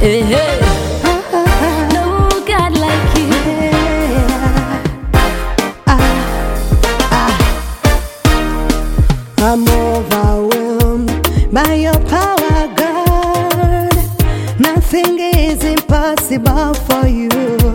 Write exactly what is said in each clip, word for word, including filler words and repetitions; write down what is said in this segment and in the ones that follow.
Hey, hey. No God like you. I'm overwhelmed by your power, God. Nothing is impossible for you.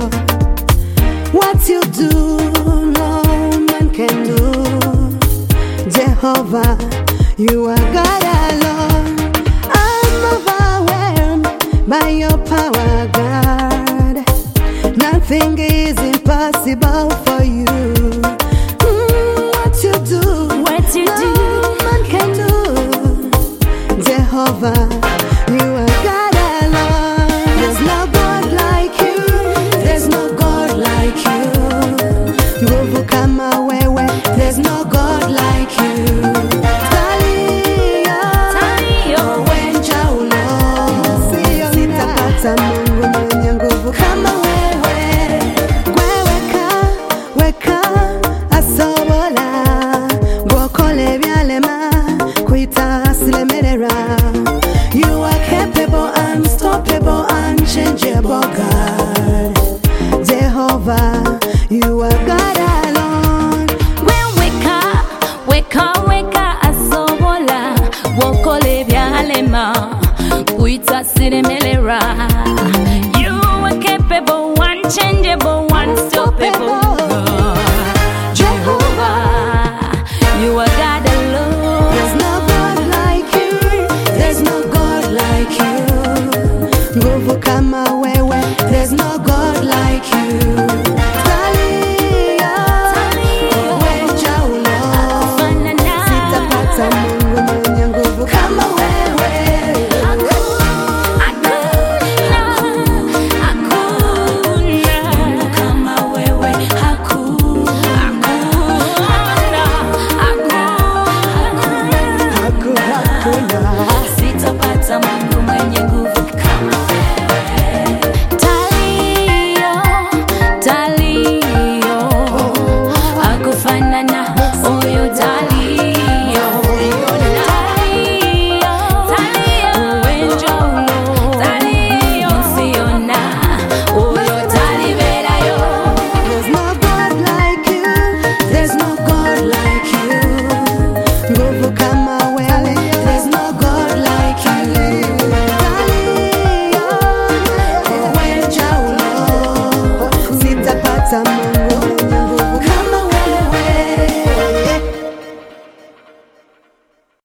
What you do, no man can do. Jehovah, you are God alone. I'm overwhelmed by your power, God. Nothing is impossible for you. Mm, what you do, What you no do, man can do. Jehovah, you are God alone. There's no God like you. There's no God like you. Nguvu kama wewe. There's no God like you. Talia, Talia, wenja ulo. Sitapata Mungu mwenye nguvu kama wewe. Gweweka, weka, asobola. Gwokole byalema, kuita silemerera. You are capable, unstoppable, unchangeable God. Jehovah, you are God alone. when weka, weka, weka asobola, wokole byalema, kuita siremelera. You are capable, unchangeable, unstoppable.